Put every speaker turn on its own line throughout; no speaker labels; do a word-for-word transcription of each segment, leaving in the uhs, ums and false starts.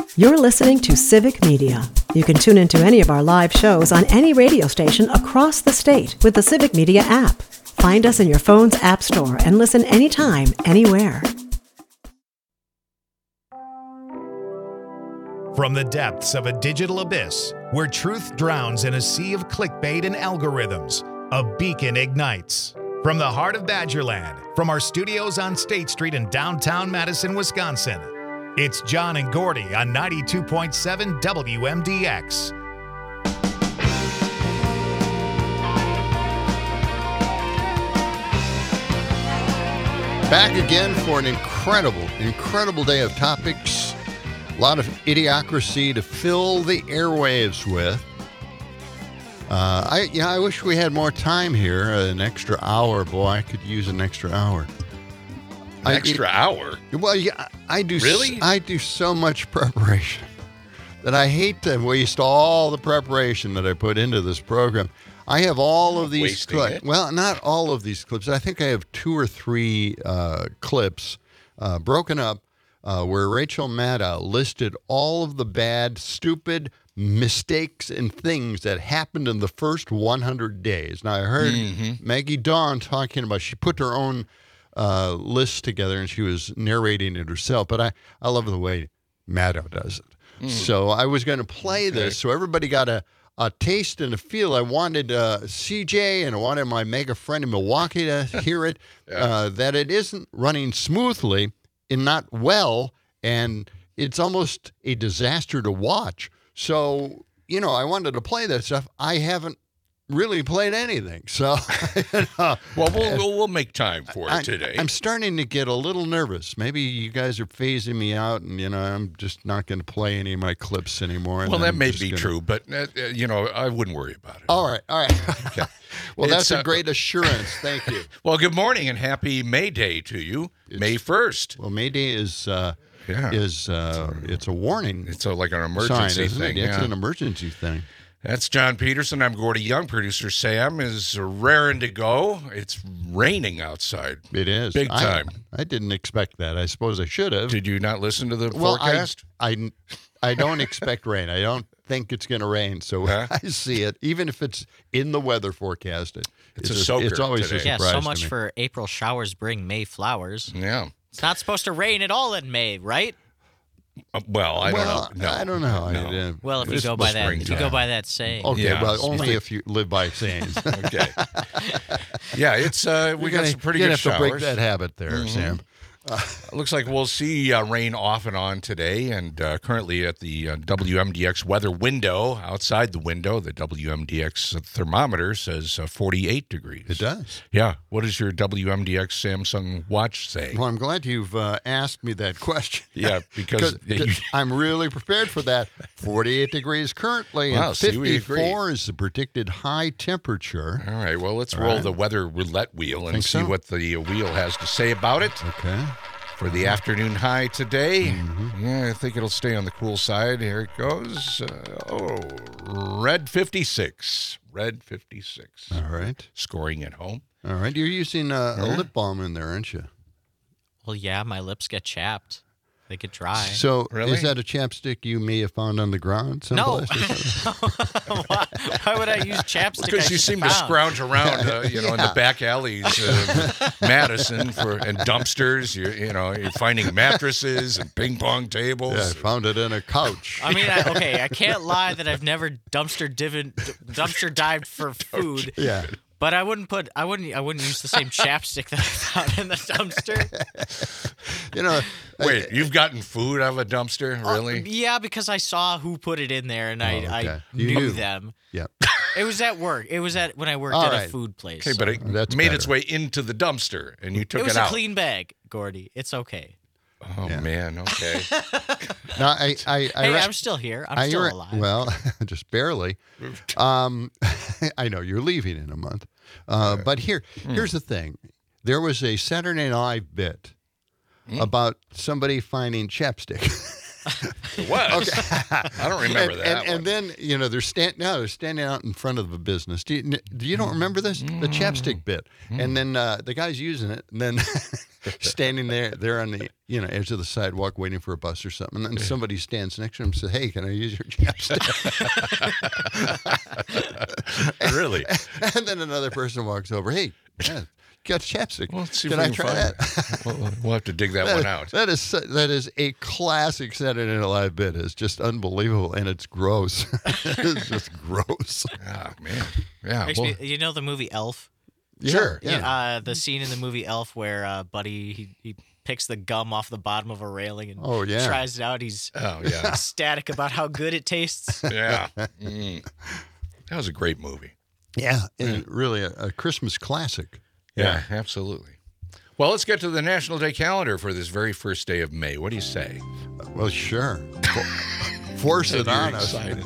You're listening to Civic Media. You can tune into any of our live shows on any radio station across the state with the Civic Media app. Find us in your phone's app store and listen anytime, anywhere.
From the depths of a digital abyss, where truth drowns in a sea of clickbait and algorithms, a beacon ignites. From the heart of Badgerland, from our studios on State Street in downtown Madison, Wisconsin, it's John and Gordy on ninety-two point seven W M D X.
Back again for an incredible, incredible day of topics. A lot of idiocracy to fill the airwaves with. Uh, I yeah, I wish we had more time here. An extra hour, boy. I could use an extra hour.
An extra I, hour?
Well, yeah, I do.
Really?
I do so much preparation that I hate to waste all the preparation that I put into this program. I have all of these clips. Well, not all of these clips. I think I have two or three uh, clips uh, broken up. Uh, where Rachel Maddow listed all of the bad, stupid mistakes and things that happened in the first one hundred days. Now, I heard mm-hmm. Maggie Dawn talking about, she put her own uh, list together and she was narrating it herself, but I, I love the way Maddow does it. Mm. So I was going to play okay. this so everybody got a, a taste and a feel. I wanted uh, C J and I wanted my mega friend in Milwaukee to hear it, yeah. uh, that it isn't running smoothly and not well, and it's almost a disaster to watch. So, you know, I wanted to play that stuff. I haven't really played anything. So, you know,
well, we'll, we'll, we'll make time for it
I,
today.
I'm starting to get a little nervous. Maybe you guys are phasing me out, and, you know, I'm just not going to play any of my clips anymore.
Well, that
I'm
may be
gonna...
true, but, uh, you know, I wouldn't worry about it.
All right, all right.
Okay.
Well,
it's,
that's a
uh,
great assurance. Thank you.
Well, good morning and happy May Day to you, it's, May first.
Well, May Day is... Uh,
Yeah,
is uh, it's a warning.
It's a, like an emergency
sign,
thing.
It? It's
yeah.
an emergency thing.
That's John Peterson. I'm Gordy Young. Producer Sam is raring to go. It's raining outside.
It is
big time.
I, I didn't expect that. I suppose I should have.
Did you not listen to the
well,
forecast?
I, I I don't expect rain. I don't think it's going to rain. So
huh?
I see it, even if it's in the weather forecast. It,
it's,
it's
a soaker.
It's always
today.
a surprise.
Yeah, so much
to me.
for April showers bring May flowers.
Yeah.
It's not supposed to rain at all in May, right?
Uh, well, I
well,
don't know. No.
I don't know.
No.
I, uh,
Well, if you
It's
go by that,
spring
if you
time.
go by that saying.
Okay,
Yeah.
well, only if you live by sayings.
Okay. Yeah, it's uh, we
You're
got
gonna,
some pretty
you're
good
gonna have
showers.
to break that habit there,
Mhm.
Sam. Uh,
Looks like we'll see uh, rain off and on today, and uh, currently at the uh, W M D X weather window, outside the window, the W M D X thermometer says uh, forty-eight degrees.
It does.
Yeah. What does your W M D X Samsung watch say?
Well, I'm glad you've uh, asked me that question.
Yeah, because
yeah, you... I'm really prepared for that. forty-eight degrees currently,
Wow,
and
see, we agree.
fifty-four is the predicted high temperature.
All right, well, let's
All
roll
right.
the weather roulette wheel and
Think
see
so?
what the wheel has to say about it.
Okay.
For the afternoon high today,
Mm-hmm.
yeah, I think it'll stay on the cool side. Here it goes. Uh, oh, red fifty-six. Red fifty-six.
All right.
Scoring at home.
All right. You're using uh, a
Yeah.
lip balm in there, aren't you?
Well, yeah, my lips get chapped. They get dry.
So
Really?
is that a chapstick you may have found on the ground
No.
someplace?
why, why would I use chapstick?
Because
I
you
just
seem to
found?
scrounge around, uh, you know, in
Yeah.
the back alleys of Madison for and dumpsters. You, you know, you're finding mattresses and ping pong tables.
Yeah, I found it in a couch.
I mean, I, okay, I can't lie that I've never dumpster divin, dumpster dived for food.
Yeah.
But I wouldn't put, I wouldn't, I wouldn't use the same chapstick that I found in the dumpster.
You know.
Wait, you've gotten food out of a dumpster, really?
Uh, yeah, because I saw who put it in there, and I,
Oh, okay.
I
You
knew
knew.
them.
Yeah.
It was at work. It was at when I worked
All
at
right.
a food place.
Okay, but it
That's
made its
better.
way into the dumpster, and you took
it
it,
was
out.
a clean bag, Gordy. It's okay.
Oh
Yeah.
man, okay.
Now, I, I, I,
Hey,
re-
I'm still here. I'm
I
still
re-
alive.
Well, just barely. Um, I know you're leaving in a month, uh, but here,
Hmm.
here's the thing: there was a Saturday Night Live bit
Hmm.
about somebody finding chapstick.
It was. Okay. I don't remember
and,
that.
And, and then you know they're stand now they're standing out in front of a business. Do you, do you don't remember this the chapstick bit?
Mm.
And then uh, the guy's using it, and then standing there there on the you know edge of the sidewalk waiting for a bus or something. And then somebody stands next to him and says, "Hey, can I use your chapstick?"
Really?
And then another person walks over. Hey, yeah, got chapstick.
Well, let's see
Can
if we
I
can
try
find
that?
it. We'll, we'll have to dig that,
That
one
is-
out.
That is su- that is a classic Saturday Night Live bit. It's just unbelievable, and it's gross. It's just gross.
Oh, man. Yeah.
Makes
well,
me, you know the movie Elf?
Sure.
Yeah.
Yeah.
Uh, the scene in the movie Elf where uh, Buddy he, he picks the gum off the bottom of a railing and
Oh, yeah.
tries it out. He's
oh, yeah.
ecstatic about how good it tastes.
Yeah. Mm. That was a great movie.
Yeah, and really a, a Christmas classic.
Yeah, absolutely. Well, let's get to the National Day calendar for this very first day of May. What do you say?
Well, sure. Force it
You're
on us.
excited.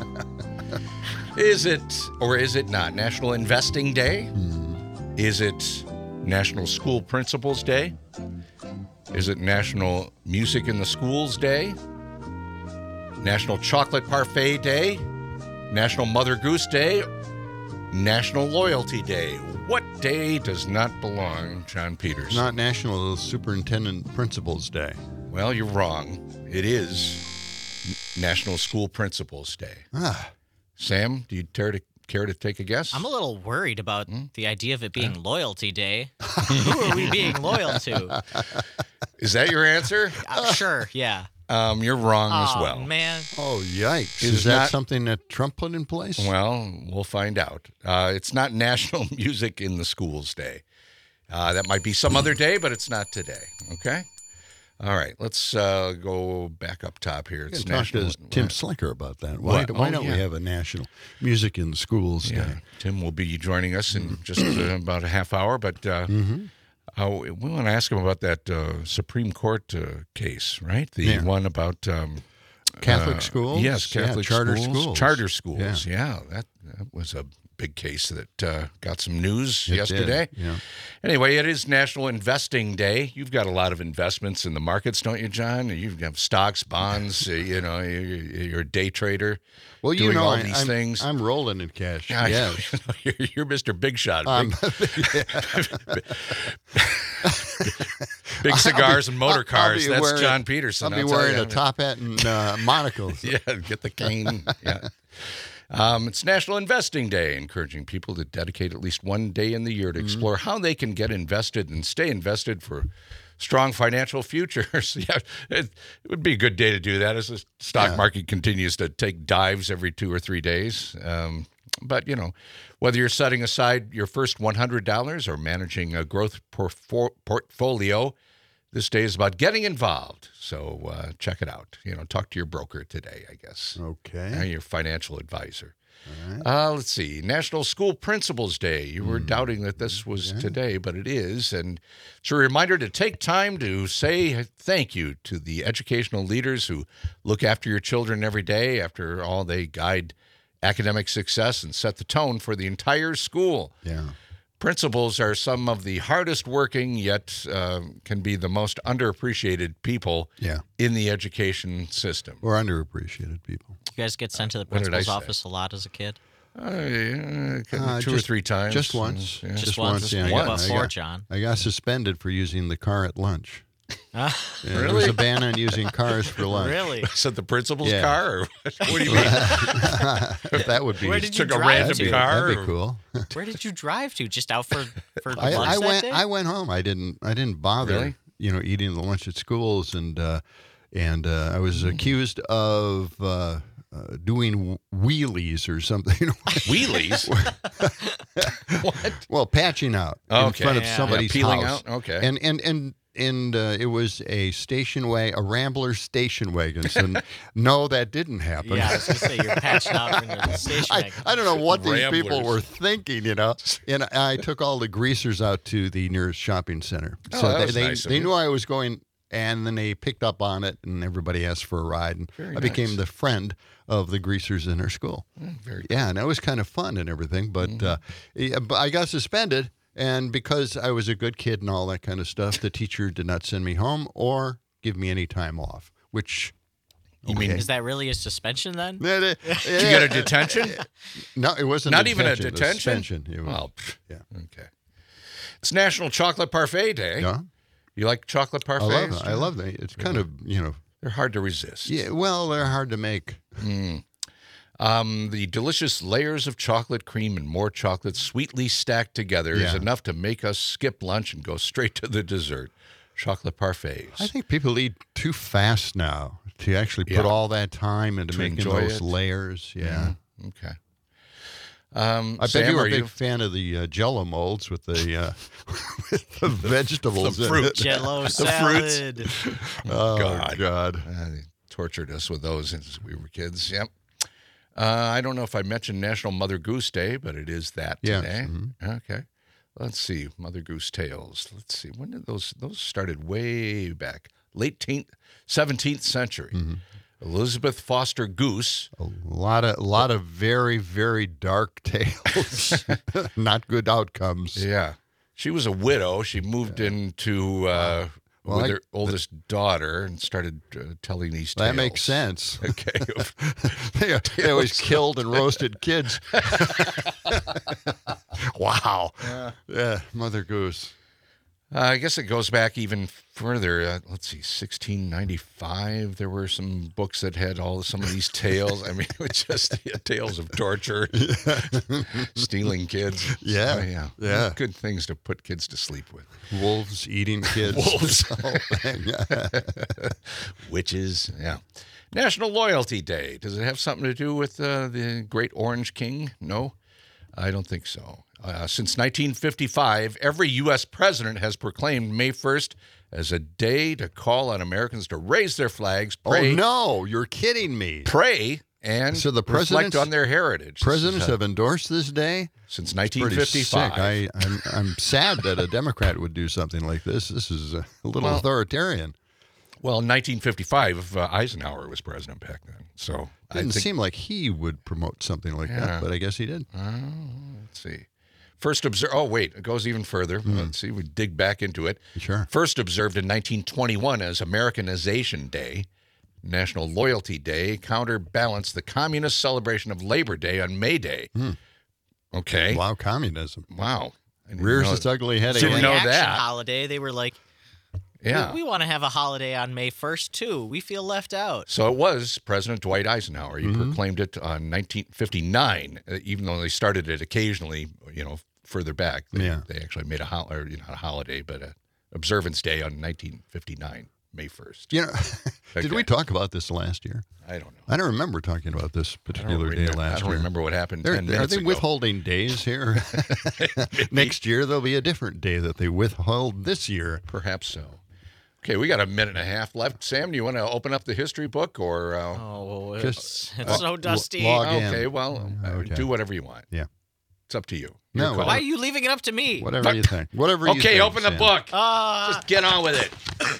Is it or is it not National Investing Day?
Hmm.
Is it National School Principals Day? Is it National Music in the Schools Day? National Chocolate Parfait Day? National Mother Goose Day? National Loyalty Day? What day does not belong, John Peters?
Not National Superintendent Principals Day.
Well, you're wrong. It is N- National School Principals Day.
Ah,
Sam, do you care to care to take a guess?
I'm a little worried about
Hmm?
the idea of it being Loyalty Day. Who are we being loyal to?
Is that your answer?
Uh, sure, yeah.
Um, you're wrong as
Oh,
well.
man.
oh, yikes!
Is
Is, that
not-
something that Trump put in place?
Well, we'll find out. Uh, it's not National Music in the Schools Day. Uh, that might be some other day, but it's not today. Okay. All right. Let's uh, go back up top here.
You
It's
can talk to
National.
Tim Slicker about that. Why,
What?
why
Oh,
don't
yeah.
we have a National Music in the Schools
Yeah,
Day?
Tim will be joining us in just uh, about a half hour, but uh,
Mm-hmm.
uh, we want to ask him about that uh, Supreme Court uh, case, right? The
Yeah.
one about um,
Catholic
uh,
schools?
Yes,
Yeah,
Catholic
charter
schools,
schools.
charter schools.
Yeah.
Yeah, that, that was a big case that uh, got some news
It did,
yesterday.
yeah.
Anyway, it is National Investing Day. You've got a lot of investments in the markets, don't you, John? You have stocks, bonds. uh, you know, you're, you're a day trader.
Well, you
doing
know,
all
I,
these
I'm,
things.
I'm rolling in cash.
Yeah, I know.
Yes.
you're, you're Mister Big Shot.
Um,
Big, big cigars and motor
I'll- I'll
cars.
be
That's
wearing-
John Peterson.
I'll be
I'll tell
wearing
you.
a top hat and uh, monocles.
Yeah, get the cane. Yeah. Um, it's National Investing Day, encouraging people to dedicate at least one day in the year to
Mm-hmm.
explore how they can get invested and stay invested for strong financial futures. Yeah, it, it would be a good day to do that as the stock
Yeah.
market continues to take dives every two or three days. Um, but, you know, whether you're setting aside your first one hundred dollars or managing a growth porf- portfolio, this day is about getting involved. So uh, check it out. You know, talk to your broker today, I guess.
Okay.
Uh, your financial advisor. Uh, let's see. National School Principals Day. You were doubting that this was today, but it is. And it's a reminder to take time to say thank you to the educational leaders who look after your children every day. After all, they guide academic success and set the tone for the entire school.
Yeah.
Principals are some of the hardest working, yet uh, can be the most underappreciated people
Yeah.
in the education system.
Or underappreciated people.
You guys get sent to the
What did I
principal's
say?
office a lot as a kid?
Uh, yeah,
Uh,
two or
just-
three times.
Just once.
Yeah.
Just once.
Yeah, I
What
got-
about
I
four,
got-
John?
I got suspended for using the car at lunch.
Uh,
Yeah, There was a ban on using cars for lunch.
really?
Is that the principal's
Yeah.
car? Or what, what do you mean?
That would be.
Where did you
Took a
drive
random
to?
car?
That'd be
or-
cool.
Where did you drive to? Just out for for
I,
lunch
I
that
went.
day?
I went home. I didn't. I didn't bother.
Really?
You know, eating the lunch at schools, and uh, and uh, I was accused of uh, uh, doing wheelies or something.
Wheelies? What?
Well, patching out in
Okay.
front of
Yeah.
somebody's
Yeah, peeling
house.
out? Okay.
And and and and uh, it was a station wagon, a Rambler station wagon. So n- no, that didn't happen.
Yeah, I was gonna say you're patching out in the station
I,
wagon.
I don't know what these people
Ramblers.
were thinking, you know. And I took all the greasers out to the nearest shopping center.
Oh,
so
that
they
was
they,
nice of
they
you.
knew I was going, and then they picked up on it, and everybody asked for a ride. And
Very
I became
nice.
the friend of the greasers in their school.
Very
Yeah, and that was kind of fun and everything. But,
Mm-hmm.
uh, yeah, but I got suspended, and because I was a good kid and all that kind of stuff, the teacher did not send me home or give me any time off, which
You mean
Is that really a suspension then?
Did
you get a detention?
No, it wasn't.
Not
a
even a
detention,
detention.
suspension. It was-
Well,
yeah.
okay. It's National Chocolate Parfait Day.
Yeah.
You like chocolate
I
parfaits?
love them. I love them. It's kind of, you know.
They're hard to resist.
Yeah, well, they're hard to make.
Mm. Um, the delicious layers of chocolate cream and more chocolate sweetly stacked together
Yeah.
is enough to make us skip lunch and go straight to the dessert. Chocolate parfaits.
I think people eat too fast now to actually put
Yeah.
all that time into
To
making
enjoy
those
it.
layers. Yeah.
Mm, okay. Um,
I
Sam,
bet you were
are
a big
you?
fan of the uh, Jello molds with the uh, with the vegetables.
the
in
fruit.
it.
Jello
fruits.
salad.
Oh
God.
God.
Uh, they tortured us with those as we were kids. Yep. Uh, I don't know if I mentioned National Mother Goose Day, but it is that
Yes,
today.
mhm.
Okay. Let's see. Mother Goose tales. Let's see. When did those those started? Way back, late teenth, seventeenth century.
Mm-hmm.
Elizabeth Foster Goose.
A lot of a lot of very very dark tales. Not good outcomes.
Yeah. She was a widow. She moved into uh,
Well,
with
I-
her oldest daughter and started uh, telling these tales.
That makes sense.
Okay.
they, they always killed and roasted kids. Wow.
Yeah.
Yeah, Mother Goose.
Uh, I guess it goes back even further. Uh, let's see, sixteen ninety-five. There were some books that had all some of these tales. I mean, it was just yeah, tales of torture, stealing kids.
Yeah,
Oh, yeah,
yeah.
Good things to put kids to sleep with.
Wolves eating kids.
Wolves.
The whole thing.
Witches. Yeah. National Loyalty Day. Does it have something to do with uh, the Great Orange King? No, I don't think so. Uh, since nineteen fifty-five, every U S president has proclaimed May first as a day to call on Americans to raise their flags, pray,
Oh no, you're kidding me.
pray, and
So the
reflect
presidents-
on their heritage. This
Presidents
is, uh,
have endorsed this day.
since
Pretty
nineteen fifty-five.
sick. I, I'm, I'm sad that a Democrat would do something like this. This is a little
Well,
authoritarian.
Well, in nineteen fifty-five, uh, Eisenhower was president back then. So I
Didn't
think,
seem like he would promote something like
Yeah.
that, but I guess he did.
Oh, let's see. First observed. Oh, wait. It goes even further. Let's see. We dig back into it.
Sure.
First observed in nineteen twenty-one as Americanization Day, National Loyalty Day, counterbalanced the communist celebration of Labor Day on May Day. Okay.
Wow, communism.
Wow. I didn't
Rears
know-
its ugly head
Didn't
again.
know
Reaction
that.
holiday. They were like,
Yeah.
we, we want to have a holiday on May first too. We feel left out.
So it was President Dwight Eisenhower. He
Mm-hmm.
proclaimed it on nineteen fifty-nine, uh, even though they started it occasionally, you know, further back. They,
Yeah.
they actually made a, hol- or, you know, not a holiday, but a observance day on nineteen fifty-nine, May first.
You know, did
Okay.
we talk about this last year?
I don't know.
I don't remember talking about this
I don't,
particular day
remember,
last
I don't
year.
remember what happened
They're-
ten
are
minutes
they
ago.
withholding days here? Next year there'll be a different day that they withhold this year.
Perhaps so. Okay, we got a minute and a half left. Sam, do you want to open up the history book or? Uh,
Oh,
Just
it's, it's
lo-
so dusty.
log in.
okay, well, uh,
Okay.
do whatever you want.
Yeah.
It's up to you.
No,
Your call.
Why are you leaving it up to me?
Whatever you think. Whatever you
Okay,
think,
open the
Sam.
book.
Uh,
Just get on with it.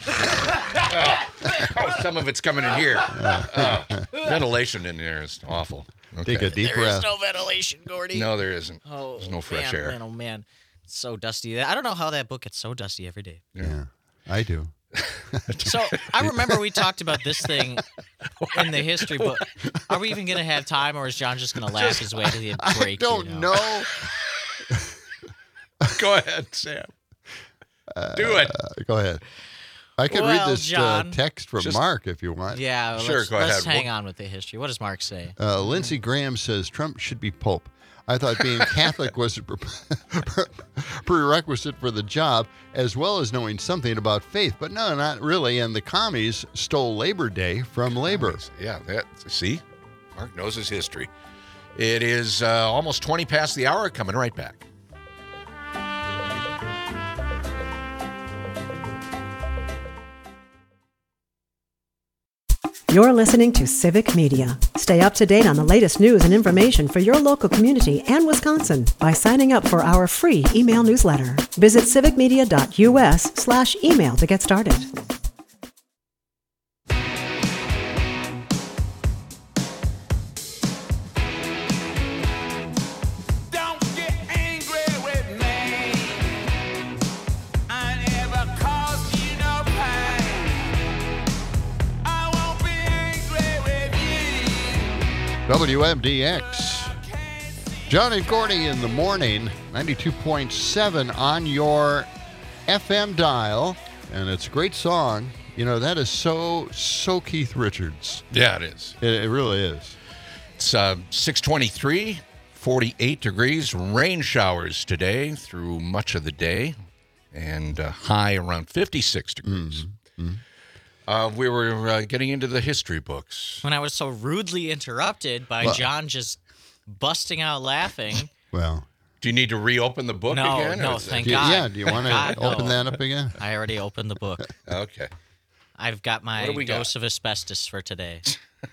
oh, oh, some of it's coming in here. Oh, ventilation in there is awful. Okay.
Take a deep
there
breath.
is no ventilation, Gordy.
No, there isn't.
Oh,
There's no fresh
man,
air.
Man, oh man, it's so dusty. I don't know how that book gets so dusty every day.
Yeah, I do.
So I remember we talked about this thing in the history book. Are we even gonna have time, or is John just gonna laugh his way to the break?
I don't
you
know.
Go ahead, Sam. Do it.
Uh, go ahead. I can
Well,
read this
John.
uh, text from
Just-
Mark if you want.
Yeah,
Sure,
let's,
go
let's
ahead.
hang on with the history. What does Mark say?
Uh, Lindsey Graham says Trump should be Pope. I thought being Catholic was a pre- prerequisite for the job, as well as knowing something about faith. But no, not really. And the commies stole Labor Day from labor.
Yeah, that. See, Mark knows his history. It is uh, almost twenty past the hour. Coming right back.
You're listening to Civic Media. Stay up to date on the latest news and information for your local community and Wisconsin by signing up for our free email newsletter. Visit civicmedia.us slash email to get started.
Don't get angry with me. I never caused you no pain. I won't be angry
W M D X. John and Gordy in the morning, ninety-two point seven on your F M dial. And it's a great song. You know, that is so, so Keith Richards.
Yeah, it is.
It, it really is.
It's uh, six twenty-three, forty-eight degrees, rain showers today through much of the day, and uh, high around fifty-six degrees. Mm-hmm. Uh, we were uh, getting into the history books.
When I was so rudely interrupted by
Well-
John just busting out laughing.
Well,
Do you need to reopen the book
No,
again? or
no,
is it-
thank
do you-
God.
yeah, do you want
God,
to
no.
open that up again?
I already opened the book.
Okay.
I've got my
What do we got?
dose of asbestos for today.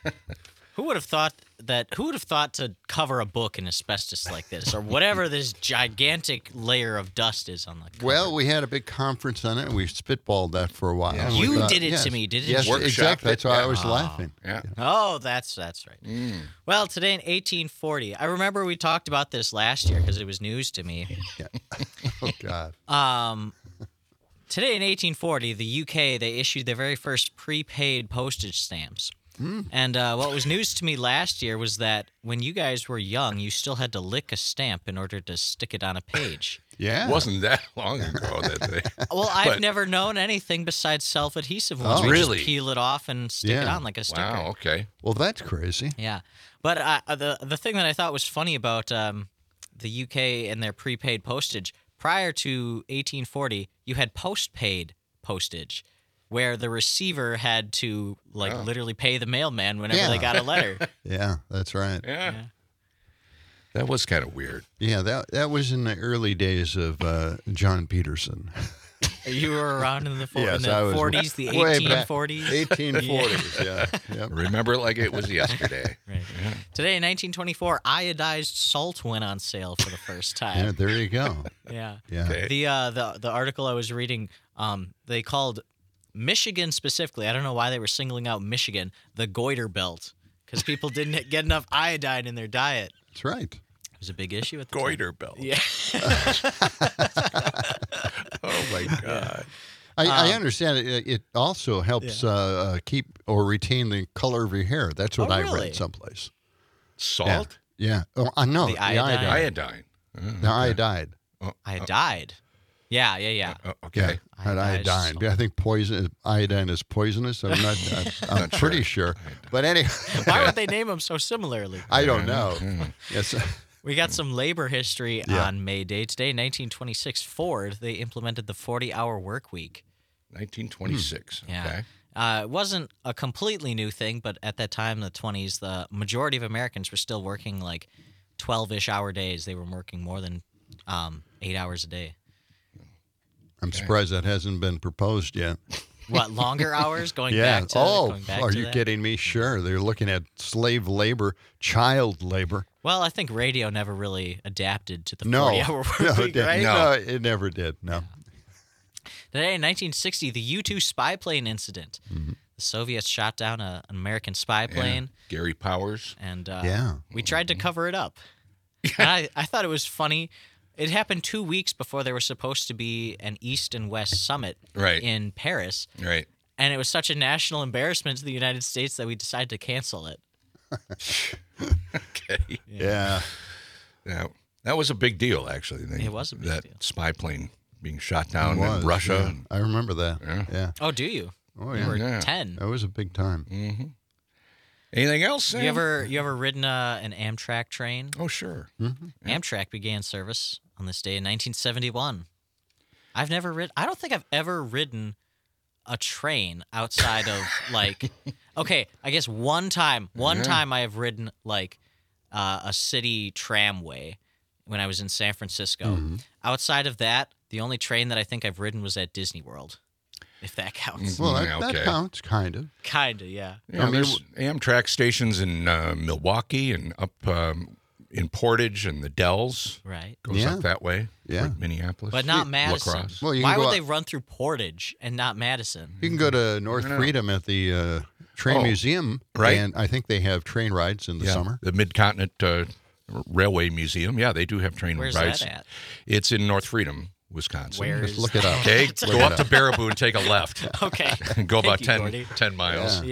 Who would have thought that? Who would have thought to cover a book in asbestos like this, or whatever this gigantic layer of dust is on the cover?
Well, we had a big conference on it, and we spitballed that for a while.
Yes.
and we
You
thought-
did it
yes,
to me, didn't
yes,
you?
Workshop
exactly.
it,
That's why I
yeah.
was
Oh.
laughing.
Yeah.
Oh, that's that's right.
Mm.
Well, today in eighteen forty, I remember we talked about this last year because it was news to me.
Oh, God.
Um, today in eighteen forty, the U K, they issued their very first prepaid postage stamps. And uh, what was news to me last year was that when you guys were young, you still had to lick a stamp in order to stick it on a page.
Yeah.
It wasn't that long ago that they.
Well, I've
But-
never known anything besides self-adhesive ones.
Oh.
where you
Really?
just peel it off and stick it
Yeah.
on like a sticker.
Wow. Okay.
Well, that's crazy.
Yeah, but uh, the the thing that I thought was funny about um, the U K and their prepaid postage, prior to eighteen forty, you had postpaid postage, where the receiver had to like
Oh.
literally pay the mailman whenever
Yeah.
they got a letter.
Yeah, that's right.
Yeah. That was kind of weird.
Yeah, that that was in the early days of uh, John Peterson.
You were around in the, fo-
Yes,
in
I
the
was
forties, the
way
eighteen
back.
forties.
eighteen forties, yeah. Yep.
Remember it like it was yesterday.
Right. Today in nineteen twenty-four, iodized salt went on sale for the first
Yeah,
time.
there you go.
Yeah.
Yeah.
Okay.
The uh the the article I was reading, um, they called Michigan specifically. I don't know why they were singling out Michigan, the goiter belt, because people didn't get enough iodine in their diet.
That's right.
It was a big issue at the time.
Goiter belt.
Yeah.
Oh my God.
I,
Um,
I understand it. It also helps uh, uh, keep or retain the color of your hair. That's what
Oh,
I
really?
read someplace.
Salt.
Yeah. Oh, I know.
The
The
iodine?
iodine.
Iodine. Oh,
The iodide.
I died. Yeah, yeah, yeah.
oh,
Yeah.
okay.
Had
Iodized
iodine.
salt.
I think poison iodine is poisonous. I'm not. I'm, I'm
Not
pretty sure. But anyway,
Why would they name them so similarly?
I don't know. Yes.
We got some labor history
Yeah.
on May Day. Today, nineteen twenty-six, Ford, they implemented the forty-hour work week.
nineteen twenty-six.
Yeah.
Okay.
Uh, it wasn't a completely new thing, but at that time, in the twenties, the majority of Americans were still working like twelve-ish hour days. They were working more than um, eight hours a day.
I'm surprised that hasn't been proposed yet.
What, longer hours? Going
Yeah.
back to
Oh,
going back
are
to
you
that?
kidding me? Sure. They're looking at slave labor, child labor.
Well, I think radio never really adapted to the
No.
forty-hour work
no,
week,
it, did-
right?
no, it never did. No.
Today, in nineteen sixty, the U two spy plane incident.
Mm-hmm.
The Soviets shot down a, an American spy plane,
Gary Powers.
and uh,
Yeah.
we tried to cover it up. And I, I thought it was funny. It happened two weeks before there was supposed to be an East and West summit
Right.
in Paris.
Right.
And it was such a national embarrassment to the United States that we decided to cancel it.
Okay.
Yeah.
Yeah. That was a big deal, actually. They-
It was a big
that
deal.
spy plane being shot down
It was,
in Russia.
yeah.
and-
I remember that.
Yeah.
Yeah.
Oh, do you?
Oh,
You
yeah.
were
Yeah.
ten.
That was a big time.
Mm. Anything else? Sam?
You ever you ever ridden uh, an Amtrak train?
Oh, sure.
Amtrak began service on this day in nineteen seventy-one. I've never ridden. I don't think I've ever ridden a train outside of like. Okay, I guess one time. One
Yeah.
time I have ridden like uh, a city tramway when I was in San Francisco.
Mm-hmm.
Outside of that, the only train that I think I've ridden was at Disney World, if that counts.
Well, that,
Yeah,
that
okay.
counts, kind of.
Kinda, yeah.
Yeah,
I mean,
there's Amtrak stations in uh, Milwaukee and up um, in Portage and the Dells.
Right.
Goes
Yeah.
up that way.
Yeah.
toward Minneapolis.
But not Madison.
Lacrosse.
Well, you
Why
can go
would
out-
they run through Portage and not Madison?
You can go to North
I know.
Freedom at the uh, train
Oh,
museum,
right.
And I think they have train rides in the
Yeah,
summer.
the Mid-Continent uh, Railway Museum. Yeah, they do have train
Where's
rides.
that at?
It's in North Freedom, Wisconsin.
Where
Just
is
look it up.
Okay,
Look
go
it
up
up.
to Baraboo and take a left.
Okay.
and go about
Thank you,
ten,
Gordy.
ten miles.
Yeah.
Yeah.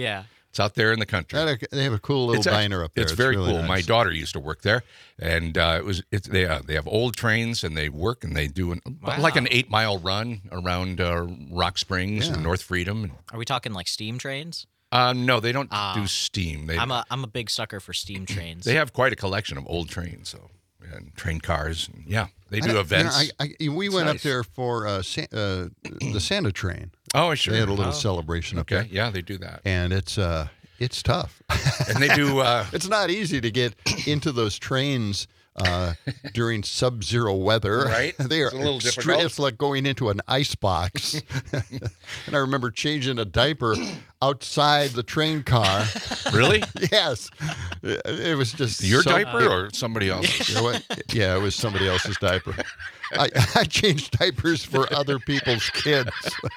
It's out there in the country.
They have a cool little
It's
diner
actually,
up there.
It's, very
really
cool.
nice.
My daughter used to work there, and uh, it was it's they uh, they have old trains, and they work and they do an,
Wow.
like an eight mile run around uh, Rock Springs
Yeah.
and North Freedom.
Are we talking like steam trains?
Uh, no, they don't
Ah.
do steam. They
I'm a I'm a big sucker for steam trains.
they have quite a collection of old trains, so and train cars. And, yeah, they
I
do
don't-
events.
You know, I, I, we
It's
went
nice.
up there for uh, Sa- uh, the Santa train.
oh, sure.
They had a little
Oh.
celebration up
Okay,
there,
yeah, they do that,
and it's uh, it's tough.
and they do. Uh,
It's not easy to get into those trains uh, during sub-zero weather.
Right.
They are
It's a little
extre-
difficult.
It's like going into an ice box. And I remember changing a diaper outside the train car.
really,
Yes, it it was just
your
so-
diaper or somebody else's?
You know what? Yeah, it was somebody else's diaper. I, I changed diapers for other people's kids.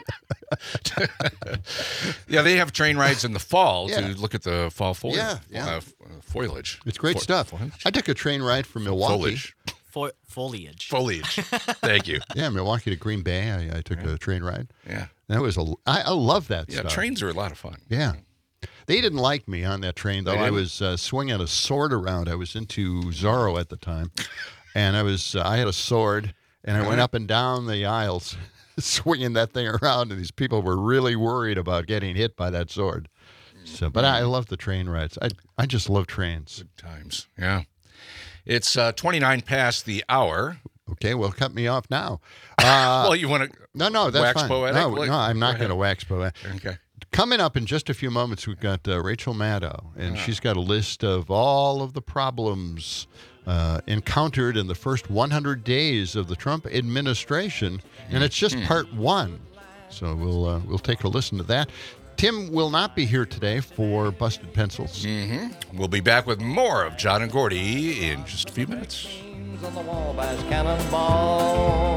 Yeah, they have train rides in the fall
Yeah.
to look at the fall foliage.
Yeah, yeah.
Uh, f- uh, foliage.
It's great
Fo-
stuff.
Foliage.
I took a train ride from Milwaukee.
Foliage.
Fo- foliage.
Foliage. Thank you.
Yeah, Milwaukee to Green Bay. I, I took a train ride.
Yeah.
That was a. I, I love that
Yeah,
stuff.
trains are a lot of fun.
Yeah. They didn't like me on that train, though.
They
I
didn't?
was uh, swinging a sword around. I was into Zorro at the time, and I was uh, I had a sword, and I went up and down the aisles, swinging that thing around, and these people were really worried about getting hit by that sword. So, but I love the train rides. I I just love trains.
Good times. Yeah. It's uh, twenty-nine past the hour.
Okay, well, cut me off now. Uh,
well, you want to?
no, no, that's
wax
fine.
poetic?
No,
Look,
no, I'm
go
not
ahead.
going to wax poetic.
Okay.
Coming up in just a few moments, we've got uh, Rachel Maddow, and she's got a list of all of the problems uh, encountered in the first one hundred days of the Trump administration, and it's just part one. So we'll uh, we'll take a listen to that. Tim will not be here today for Busted Pencils.
Mm-hmm. We'll be back with more of John and Gordy in just a few minutes.
On the wall by his cannonball.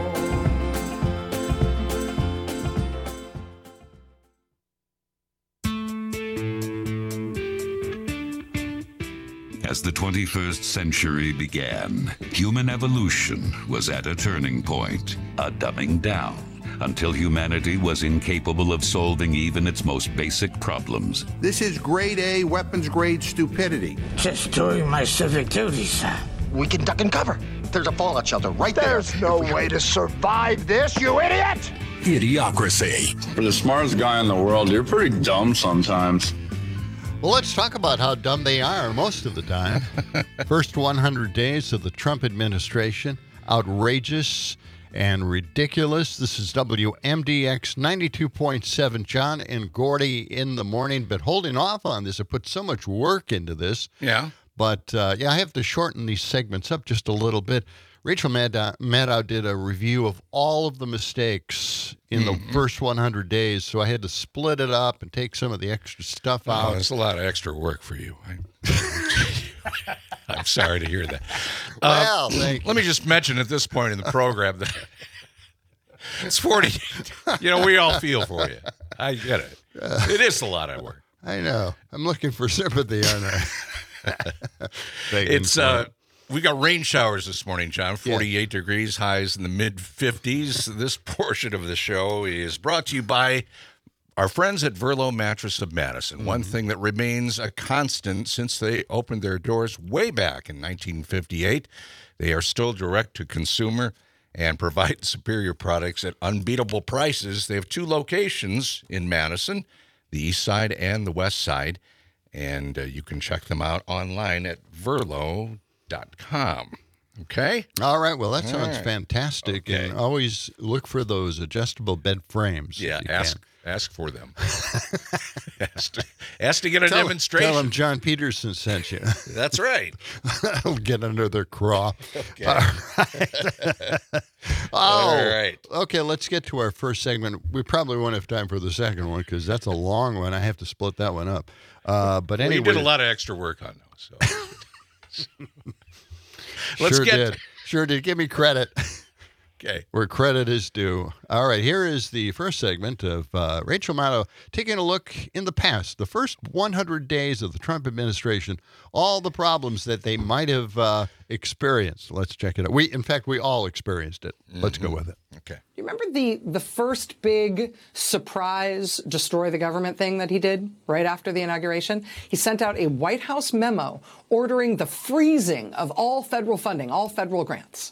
As the twenty-first century began, human evolution was at a turning point, a dumbing down, until humanity was incapable of solving even its most basic problems.
This is grade A weapons grade stupidity.
Just doing my civic duty, sir.
We can duck and cover. There's a fallout shelter right there.
There's no way to survive this, you idiot!
Idiocracy.
For the smartest guy in the world, you're pretty dumb sometimes.
Well, let's talk about how dumb they are most of the time. First one hundred days of the Trump administration, outrageous and ridiculous. This is W M D X ninety-two point seven. John and Gordy in the morning, but holding off on this. I put so much work into this.
Yeah.
But, uh, yeah, I have to shorten these segments up just a little bit. Rachel Maddow, Maddow did a review of all of the mistakes in the
Mm-hmm.
first one hundred days, so I had to split it up and take some of the extra stuff
Oh,
out.
it's a lot of extra work for you. I, I'm sorry to hear that. Uh,
Well, thank
let me just mention at this point in the program that it's forty. You know, we all feel for you. I get it. It is a lot of work.
I know. I'm looking for sympathy on that.
It's uh, we got rain showers this morning, John. forty-eight degrees, highs in the mid fifties. This portion of the show is brought to you by our friends at Verlo Mattress of Madison. One thing that remains a constant since they opened their doors way back in nineteen fifty-eight, they are still direct to consumer and provide superior products at unbeatable prices. They have two locations in Madison, the east side and the west side, and uh, you can check them out online at verlo dot com. Okay?
All right. Well, that
All
sounds
right.
fantastic.
Okay.
And always look for those adjustable bed frames. if
Yeah,
you
ask
can.
ask for them. ask, to, ask to get a
Tell,
demonstration.
tell them John Peterson sent you.
That's right.
That'll get under their craw.
Okay.
All right. oh,
All right.
Okay, let's get to our first segment. We probably won't have time for the second one because that's a long one. I have to split that one up. Uh, but
Well,
anyway,
you did a lot of extra work on those. So. Let's
sure
get
did. Sure did. Give me credit.
Okay.
Where credit is due. All right, here is the first segment of uh, Rachel Maddow taking a look in the past, the first one hundred days of the Trump administration, all the problems that they might have uh, experienced. Let's check it out. We, in fact, we all experienced it. Mm-hmm. Let's go with it.
Okay.
Do you remember the, the first big surprise destroy the government thing that he did right after the inauguration? He sent out a White House memo ordering the freezing of all federal funding, all federal grants.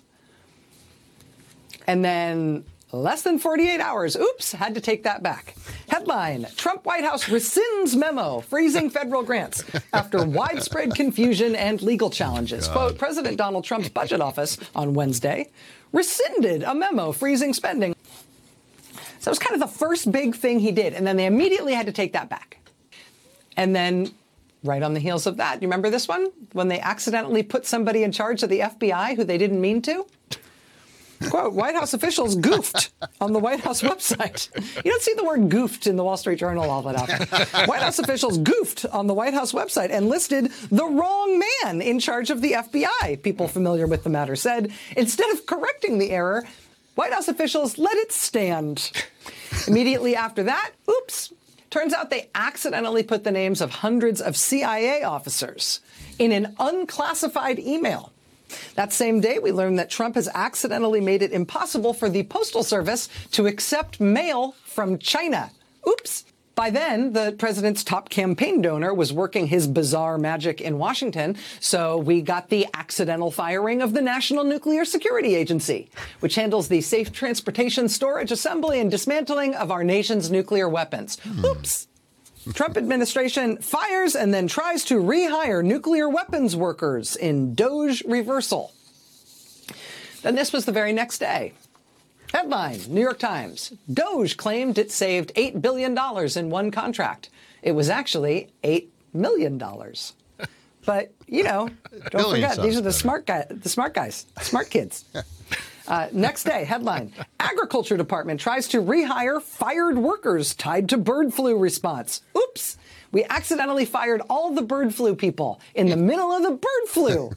And then less than forty-eight hours, oops, had to take that back. Headline, Trump White House rescinds memo freezing federal grants after widespread confusion and legal challenges.
God.
Quote, President Donald Trump's budget office on Wednesday rescinded a memo freezing spending. So it was kind of the first big thing he did. And then they immediately had to take that back. And then right on the heels of that, you remember this one? When they accidentally put somebody in charge of the F B I who they didn't mean to? Quote, White House officials goofed on the White House website. You don't see the word goofed in the Wall Street Journal all that often. White House officials goofed on the White House website and listed the wrong man in charge of the F B I, people familiar with the matter said. Instead of correcting the error, White House officials let it stand. Immediately after that, oops, turns out they accidentally put the names of hundreds of C I A officers in an unclassified email. That same day, we learned that Trump has accidentally made it impossible for the Postal Service to accept mail from China. Oops. By then, the president's top campaign donor was working his bizarre magic in Washington, so we got the accidental firing of the National Nuclear Security Agency, which handles the safe transportation, storage, assembly, and dismantling of our nation's nuclear weapons. Oops. Trump administration fires and then tries to rehire nuclear weapons workers in DOGE reversal. Then this was the very next day. Headline, New York Times. DOGE claimed it saved eight billion dollars in one contract. It was actually eight million dollars. But, you know, don't forget, these are the smart guy, the smart guys, smart kids. Uh, next day, headline, Agriculture Department tries to rehire fired workers tied to bird flu response. Oops, we accidentally fired all the bird flu people in the middle of the bird flu.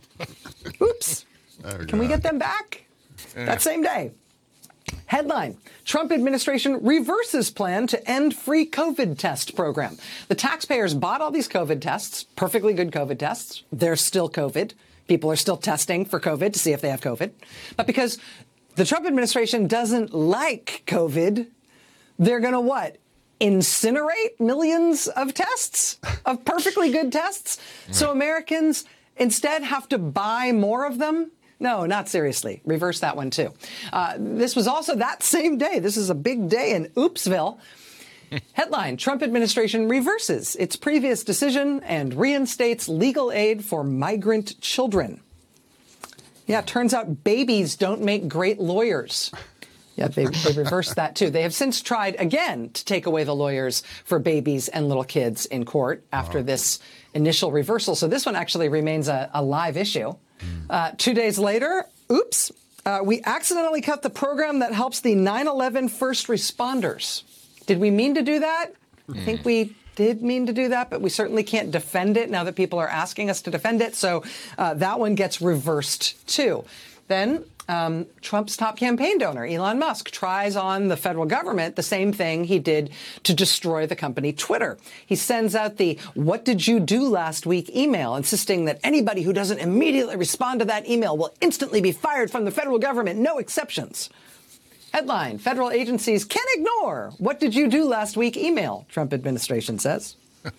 Oops, oh, can we get them back? That same day. Headline, Trump administration reverses plan to end free COVID test program. The taxpayers bought all these COVID tests, perfectly good COVID tests. They're still COVID. People are still testing for COVID to see if they have COVID. But because the Trump administration doesn't like COVID, they're going to what? Incinerate millions of tests, of perfectly good tests? So Americans instead have to buy more of them? No, not seriously. Reverse that one, too. Uh, this was also that same day. This is a big day in Oopsville. Headline, Trump administration reverses its previous decision and reinstates legal aid for migrant children. Yeah, it turns out babies don't make great lawyers. Yeah, they, they reversed that, too. They have since tried again to take away the lawyers for babies and little kids in court after wow. this initial reversal. So this one actually remains a, a live issue. Uh, two days later, oops, uh, we accidentally cut the program that helps the nine eleven first responders. Did we mean to do that? Mm. I think we did mean to do that, but we certainly can't defend it now that people are asking us to defend it. So uh, that one gets reversed, too. Then um, Trump's top campaign donor, Elon Musk, tries on the federal government the same thing he did to destroy the company Twitter. He sends out the "What did you do last week?" email, insisting that anybody who doesn't immediately respond to that email will instantly be fired from the federal government, no exceptions. Headline, federal agencies can ignore "What did you do last week?" email, Trump administration says.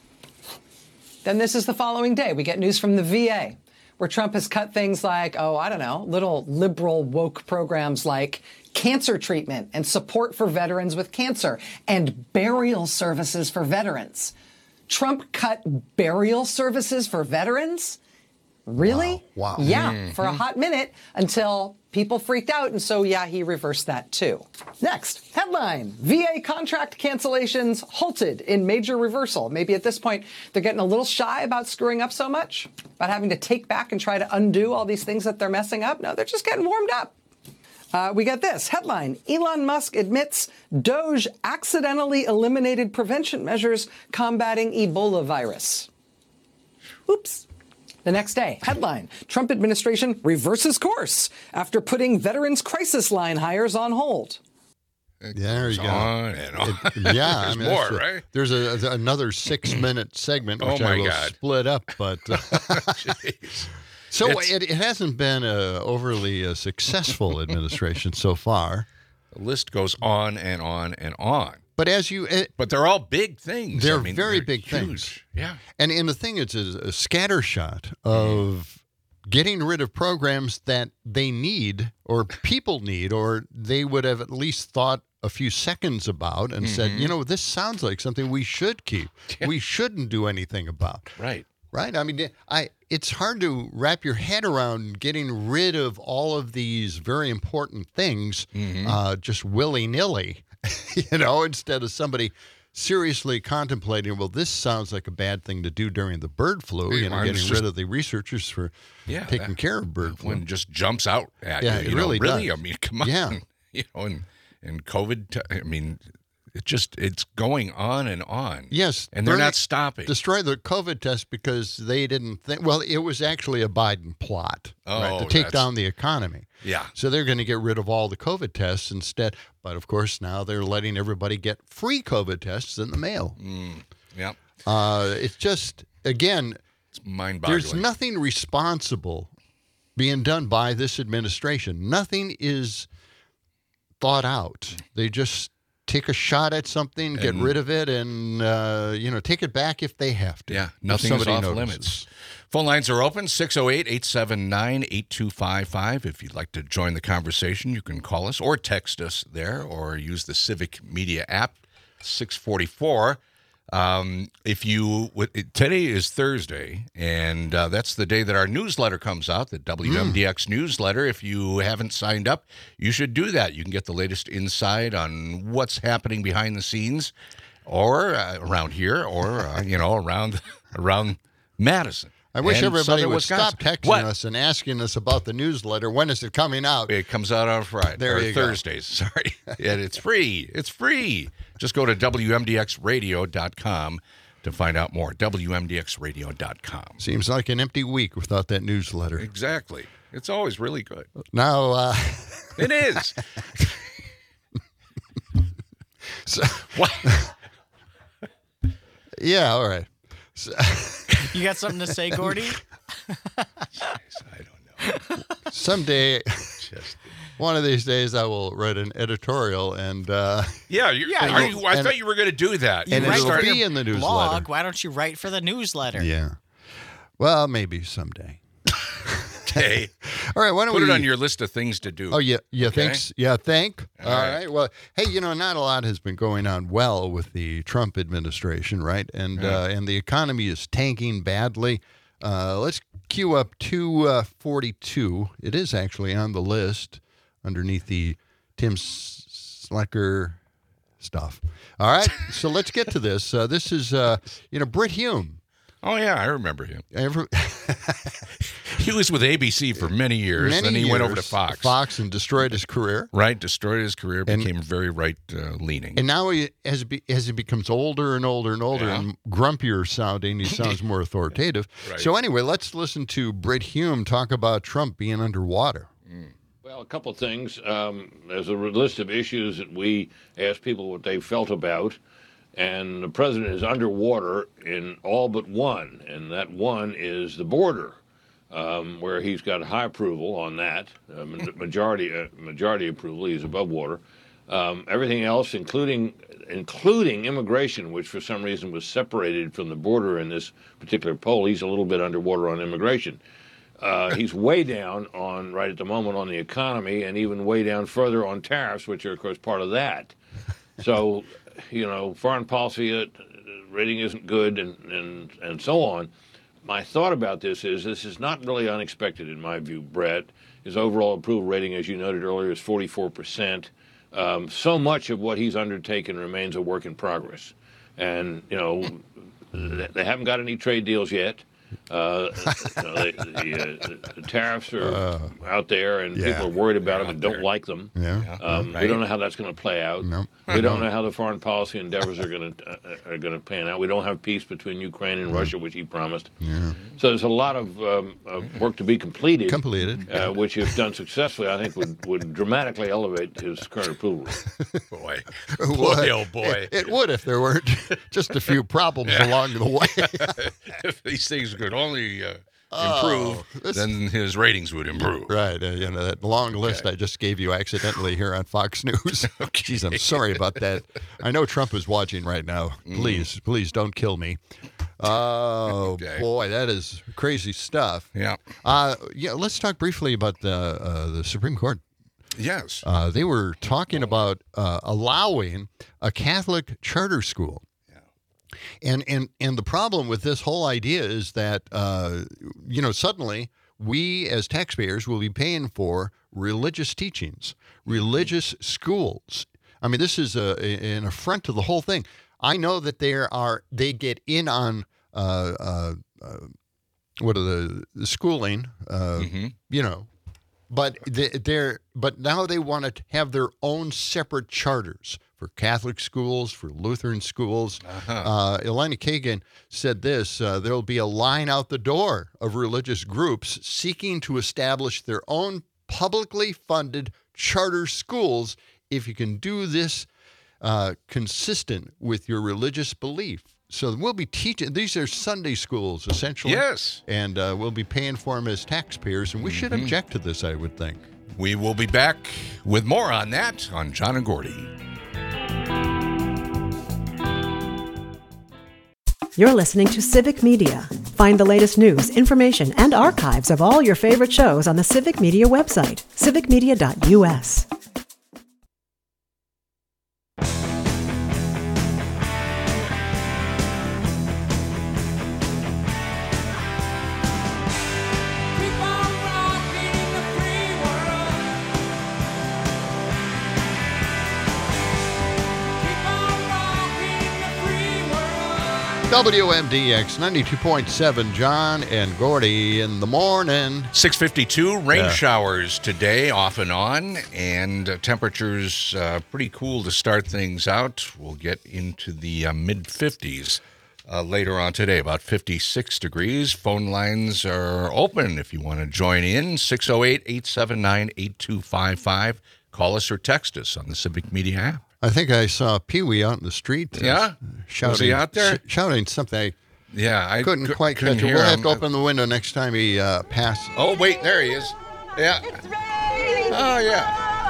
Then this is the following day. We get news from the V A, where Trump has cut things like, oh, I don't know, little liberal woke programs like cancer treatment and support for veterans with cancer and burial services for veterans. Trump cut burial services for veterans? Really?
Wow. wow.
Yeah,
mm-hmm.
for a hot minute until people freaked out. And so, yeah, he reversed that, too. Next, headline, V A contract cancellations halted in major reversal. Maybe at this point, they're getting a little shy about screwing up so much, about having to take back and try to undo all these things that they're messing up. No, they're just getting warmed up. Uh, we got this headline, Elon Musk admits DOGE accidentally eliminated prevention measures combating Ebola virus. Oops. The next day, headline, Trump administration reverses course after putting veterans crisis line hires on hold.
Yeah, there you go.
On and on.
It, yeah,
There's
I mean,
more,
a,
right?
There's a, another six-minute segment, which
Oh, my
I will
God.
split up. But uh, so
It's-
it, it hasn't been a overly uh, successful administration so far.
The list goes on and on and on.
But as you, it,
But they're all big things.
they're
I mean,
very
they're
big
huge.
things.
Yeah.
And and the thing is, is a scattershot of getting rid of programs that they need or people need, or they would have at least thought a few seconds about and said,
Mhm.
you know, this sounds like something we should keep. We shouldn't do anything about.
Right.
Right? I mean, I it's hard to wrap your head around getting rid of all of these very important things
Mhm.
uh, just willy-nilly, you know, instead of somebody seriously contemplating, well, this sounds like a bad thing to do during the bird flu, you know,
It's
getting
just-
rid of the researchers for
Yeah,
taking
that-
care of bird flu.
One just jumps out at
Yeah,
you.
it
you
really
know, really.
does.
I mean, come on.
Yeah.
You know, and and COVID. t- I mean, it just it's going on and on.
Yes.
and they're
Bernie
not stopping.
Destroy the COVID test because they didn't think, well, it was actually a Biden plot right,
Oh,
to take
that's-
down the economy.
Yeah.
So they're going to get rid of all the COVID tests instead. But of course, now they're letting everybody get free COVID tests in the mail.
Mm, yep.
Uh, it's just, again,
It's mind-boggling.
there's nothing responsible being done by this administration. Nothing is thought out. They just take a shot at something, get
And-
rid of it, and uh, you know, take it back if they have to.
Yeah,
if
nothing is
somebody
off
notices.
limits. Phone lines are open, six oh eight, eight seven nine, eight two five five. If you'd like to join the conversation, you can call us or text us there or use the Civic Media app, six forty-four. Um, if you today is Thursday, and uh, that's the day that our newsletter comes out, the W M D X newsletter. If you haven't signed up, you should do that. You can get the latest insight on what's happening behind the scenes, or uh, around here, or uh, you know, around around Madison.
I wish
and
everybody
southern
would
Wisconsin.
stop texting
What?
us and asking us about the newsletter. When is it coming out?
It comes out on Friday
There
or
you go.
Thursdays. Sorry, and it's free. It's free. Just go to W M D X radio dot com to find out more. W M D X radio dot com.
Seems like an empty week without that newsletter.
Exactly. It's always really good.
Now, uh,
It is.
so,
What?
yeah, all right. So,
You got something to say, Gordy?
I don't know.
someday,
Just
one of these days, I will write an editorial and uh,
yeah. You're,
Yeah,
are
you-
you, I
and-
thought you were going to do that.
and
You
write
it'll
start-
for
be in the newsletter.
Blog. Why don't you write for the newsletter?
Yeah. Well, maybe someday.
Okay.
All right. Why don't
Put
we
it on your list of things to do.
Oh, yeah. You
Okay.
think? s- Yeah, think.
All
All
right.
right. Well, hey, you know, not a lot has been going on well with the Trump administration, right? And
Yeah.
uh, and the economy is tanking badly. Uh, let's cue up two forty-two. It is actually on the list underneath the Tim S- Slacker stuff. All right. So let's get to this. Uh, this is, uh, you know, Britt Hume.
Oh yeah, I remember him.
Every,
He was with A B C for many years.
many
then he went over to
years,
Fox.
Fox and destroyed his career.
Right, destroyed his career,
And-
became very right uh, leaning.
And now, he, as, be, as he becomes older and older and older
Yeah.
and grumpier sounding, he sounds more authoritative.
Right.
So, anyway, let's listen to Britt Hume talk about Trump being underwater.
Well, a couple of things. Um, there's a list of issues that we asked people what they felt about, and the president is underwater in all but one, and that one is the border, um, where he's got high approval on that, uh, ma- majority uh, majority approval. He's above water. Um, everything else, including including immigration, which for some reason was separated from the border in this particular poll, he's a little bit underwater on immigration. Uh, he's way down on, right at the moment, on the economy, and even way down further on tariffs, which are, of course, part of that. So, you know, foreign policy uh, rating isn't good, and, and, and so on. My thought about this is this is not really unexpected, in my view, Brett. His overall approval rating, as you noted earlier, is forty-four percent. Um, so much of what he's undertaken remains a work in progress. And, you know, they haven't got any trade deals yet. Uh, you know, they, the, uh, the tariffs are
Uh,
out there, and
yeah.
people are worried about them and don't
there.
like them.
Yeah.
Um,
Right.
We don't know how that's going to play out.
No.
We don't know how the foreign policy endeavors are going to uh, are going to pan out. We don't have peace between Ukraine and Russia, which he promised.
Yeah.
So there's a lot of um, uh, work to be completed.
Completed.
Uh, which, if done successfully, I think would, would dramatically elevate his current approval.
Boy,
It
boy,
would.
oh boy.
It, it would if there weren't just a few problems
Yeah.
along the way.
If these things could only uh,
Oh,
improve,
this-
then his ratings would improve.
Right. Uh, you know, that long list I just gave you accidentally here on Fox News. Jeez, I'm sorry about that. I know Trump is watching right now. Please, please don't kill me. Oh,
Okay.
boy, that is crazy stuff.
Yeah.
Uh, yeah, let's talk briefly about the, uh, the Supreme Court.
Yes.
Uh, they were talking about uh, allowing a Catholic charter school. And, and and the problem with this whole idea is that, uh, you know, suddenly we as taxpayers will be paying for religious teachings, religious schools. I mean, this is a, an affront to the whole thing. I know that there are, they get in on, uh, uh, uh, what are the, the schooling, uh,
Mm-hmm.
you know, but they, they're, but now they want to have their own separate charters for Catholic schools, for Lutheran schools.
Uh-huh.
Uh, Elena Kagan said this, uh, there'll be a line out the door of religious groups seeking to establish their own publicly funded charter schools if you can do this uh, consistent with your religious belief. So we'll be teaching, these are Sunday schools, essentially.
Yes.
And uh, we'll be paying for them as taxpayers, and we should
Mm-hmm.
object to this, I would think.
We will be back with more on that on John and Gordy.
You're listening to Civic Media. Find the latest news, information, and archives of all your favorite shows on the Civic Media website, civic media dot u s.
W M D X ninety-two point seven, John and Gordy in the morning.
six fifty-two, rain
Yeah.
showers today off and on, and uh, temperatures uh, pretty cool to start things out. We'll get into the uh, mid fifties uh, later on today, about fifty-six degrees. Phone lines are open if you want to join in, six oh eight, eight seven nine, eight two five five. Call us or text us on the Civic Media app.
I think I saw Pee-wee out in the street. uh,
Yeah?
Shouting,
Was he out there?
sh- shouting something. I
Yeah, I
couldn't
cou-
quite
couldn't
catch it.
hear
We'll have
him.
to open the window next time he uh, passes.
Oh, wait, there he is. Yeah. Oh, yeah.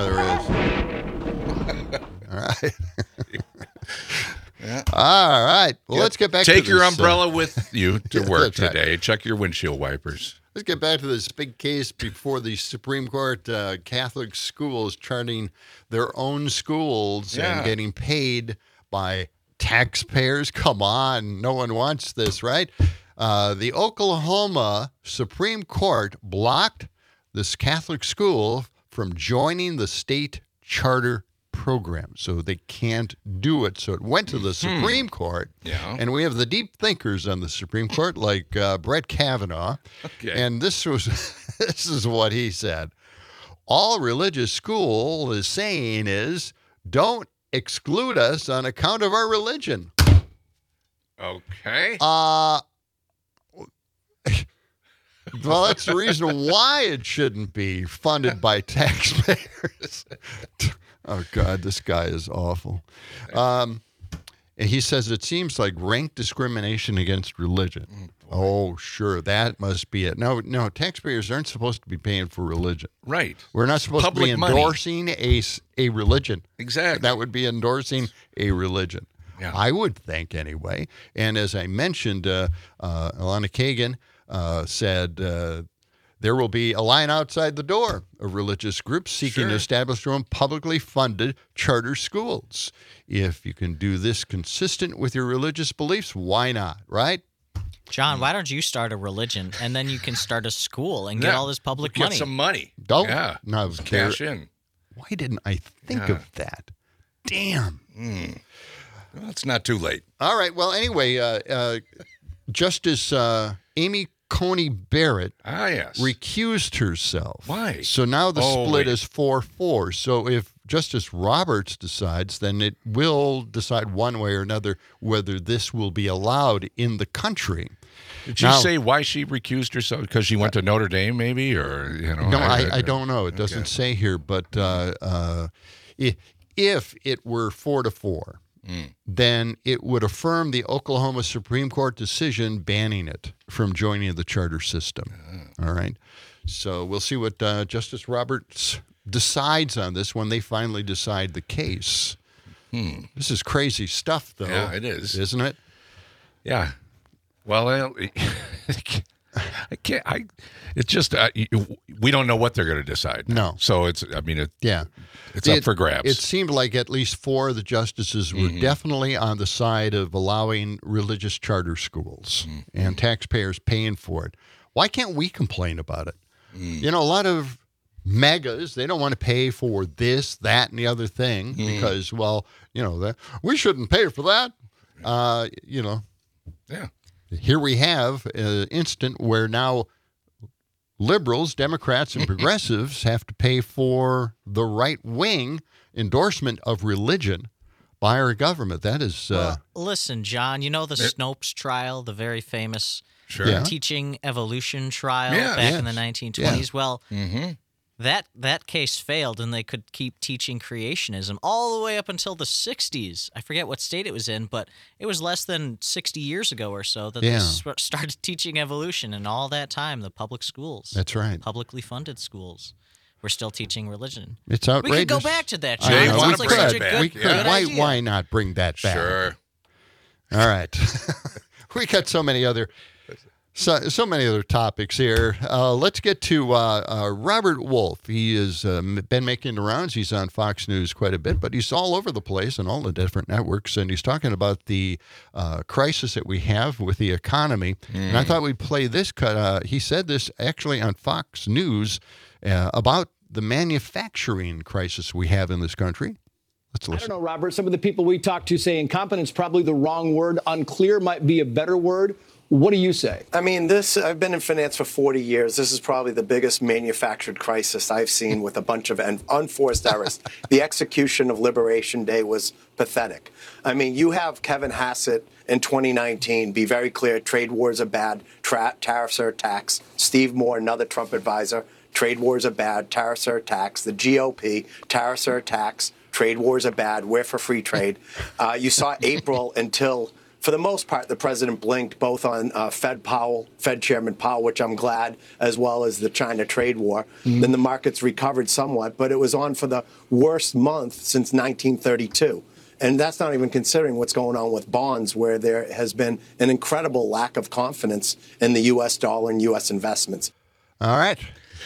Yeah, there is. All right.
Yeah.
All right. Well, let's get back to
Take your
this, uh,
umbrella with you to
Yeah,
work
that's right.
today. Check your windshield wipers.
Let's get back to this big case before the Supreme Court. Uh, Catholic schools charting their own schools
Yeah.
and getting paid by taxpayers. Come on. No one wants this, right? Uh, the Oklahoma Supreme Court blocked this Catholic school from joining the state charter program. So they can't do it. So it went to the Supreme Court.
Yeah.
And we have the deep thinkers on the Supreme Court, like uh, Brett Kavanaugh.
Okay.
And this was this is what he said. All religious school is saying is don't exclude us on account of our religion.
Okay.
Uh well, that's the reason why it shouldn't be funded by taxpayers. Oh, God, this guy is awful. Um, and he says it seems like rank discrimination against religion. Oh, sure, that must be it. No, no, taxpayers aren't supposed to be paying for religion.
Right.
We're not supposed
Public
to be
money.
endorsing a, s- a religion.
Exactly.
That would be endorsing a religion.
Yeah.
I would think anyway. And as I mentioned, uh, uh, Elena Kagan uh, said uh, there will be a line outside the door of religious groups seeking
Sure.
to establish their own publicly funded charter schools. If you can do this consistent with your religious beliefs, why not, right?
John, why don't you start a religion and then you can start a school and get
Yeah.
all this public
Get
money?
some money.
Don't.
Yeah.
No,
Just cash in.
Why didn't I think
Yeah.
of that? Damn.
Mm. Well, it's not too late.
All right. Well, anyway, uh, uh, Justice uh, Amy Coney Barrett
ah, yes.
recused herself.
Why?
So now the
oh,
split
wait.
is four four. So if Justice Roberts decides, then it will decide one way or another whether this will be allowed in the country.
Did she
now,
say why she recused herself? Because she went to Notre Dame, maybe, or you know?
No,
I,
I, I don't know. It doesn't okay. say here, but uh, uh, if it were four to four, mm. then it would affirm the Oklahoma Supreme Court decision banning it from joining the charter system. Oh. All right. So we'll see what uh, Justice Roberts decides on this when they finally decide the case. Hmm. This is crazy stuff, though.
Yeah, it is,
isn't it?
Yeah. Well, I, I can't. I. It's just uh, we don't know what they're going to decide.
No.
So it's. I mean, it,
yeah,
it's
it,
up for grabs.
It seemed like at least four of the justices were mm-hmm. definitely on the side of allowing religious charter schools mm-hmm. and taxpayers paying for it. Why can't we complain about it? Mm. You know, a lot of megas, they don't want to pay for this, that, and the other thing mm. because, well, you know, that we shouldn't pay for that. Uh, you know.
Yeah.
Here we have an instant where now liberals, Democrats, and progressives have to pay for the right-wing endorsement of religion by our government. That is... Uh,
well, listen, John, you know the it, Snopes trial, the very famous
sure. yeah.
teaching evolution trial
yeah,
back
yes.
in the nineteen twenties?
Yeah.
Well,
mm-hmm.
that that case failed, and they could keep teaching creationism all the way up until the sixties. I forget what state it was in, but it was less than sixty years ago or so that
yeah.
they started teaching evolution, and all that time, the public schools.
That's right.
Publicly funded schools were still teaching religion.
It's outrageous.
We could go back to that, John.
Jay,
It sounds
we
like
could.
such a good,
we could.
good
why,
idea.
why not bring that back?
Sure.
All right. We got so many other... So, so many other topics here. Uh, let's get to uh, uh, Robert Wolf. He has uh, been making the rounds. He's on Fox News quite a bit, but he's all over the place on all the different networks, and he's talking about the uh, crisis that we have with the economy. Mm. And I thought we'd play this cut. Uh, he said this actually on Fox News uh, about the manufacturing crisis we have in this country. Let's listen.
I don't know, Robert. Some of the people we talked to say incompetence probably the wrong word. Unclear might be a better word. What do you say?
I mean, this, I've been in finance for forty years. This is probably the biggest manufactured crisis I've seen with a bunch of unforced errors. The execution of Liberation Day was pathetic. I mean, you have Kevin Hassett in twenty nineteen be very clear, trade wars are bad, tra- tariffs are a tax. Steve Moore, another Trump advisor, trade wars are bad, tariffs are a tax. The G O P, tariffs are a tax, trade wars are bad, we're for free trade. Uh, you saw April until... For the most part, the president blinked both on uh, Fed Powell, Fed Chairman Powell, which I'm glad, as well as the China trade war. Mm-hmm. Then the markets recovered somewhat, but it was on for the worst month since nineteen thirty-two. And that's not even considering what's going on with bonds, where there has been an incredible lack of confidence in the U S dollar and U S investments.
All right.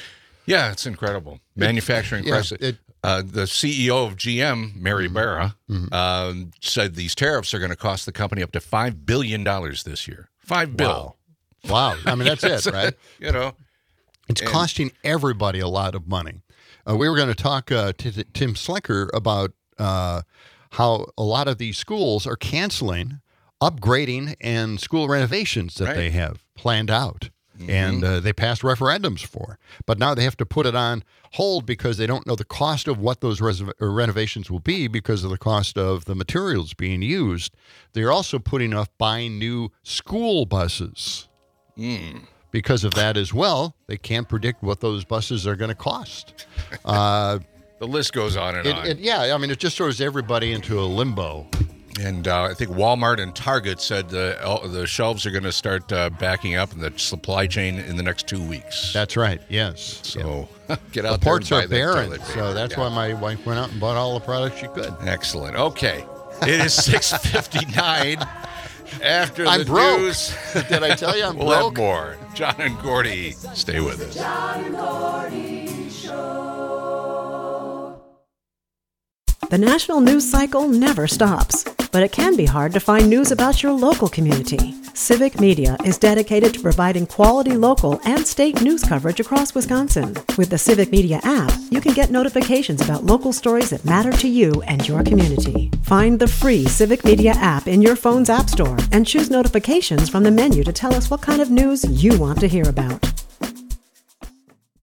Yeah, it's incredible. Manufacturing
yeah,
crisis.
It,
Uh, the C E O of G M, Mary
mm-hmm.
Barra,
mm-hmm.
um, said these tariffs are going to cost the company up to five billion dollars this year. Five bill.
Wow. wow. I mean, that's it, right?
You know,
it's
and,
costing everybody a lot of money. Uh, we were going to talk uh, to, to Tim Slicker about uh, how a lot of these schools are canceling upgrading and school renovations that
right.
they have planned out.
Mm-hmm.
And uh, they passed referendums for. But now they have to put it on hold because they don't know the cost of what those res- renovations will be because of the cost of the materials being used. They're also putting off buying new school buses.
Mm.
Because of that as well, they can't predict what those buses are going to cost. Uh,
the list goes on and
it,
on.
It, yeah, I mean, it just throws everybody into a limbo.
And uh, I think Walmart and Target said the uh, the shelves are going to start uh, backing up in the supply chain in the next two weeks.
That's right. Yes.
So
yeah.
get out
the
there
ports
and buy
are barren.
that
So that's yeah. why my wife went out and bought all the products she could.
Excellent. Okay, it is six fifty-nine. After the
I'm broke.
news,
did I tell you I'm
we'll
broke?
Have more. John and Gordy, stay with us.
John and Gordy Show.
The national news cycle never stops, but it can be hard to find news about your local community. Civic Media is dedicated to providing quality local and state news coverage across Wisconsin. With the Civic Media app, you can get notifications about local stories that matter to you and your community. Find the free Civic Media app in your phone's app store and choose notifications from the menu to tell us what kind of news you want to hear about.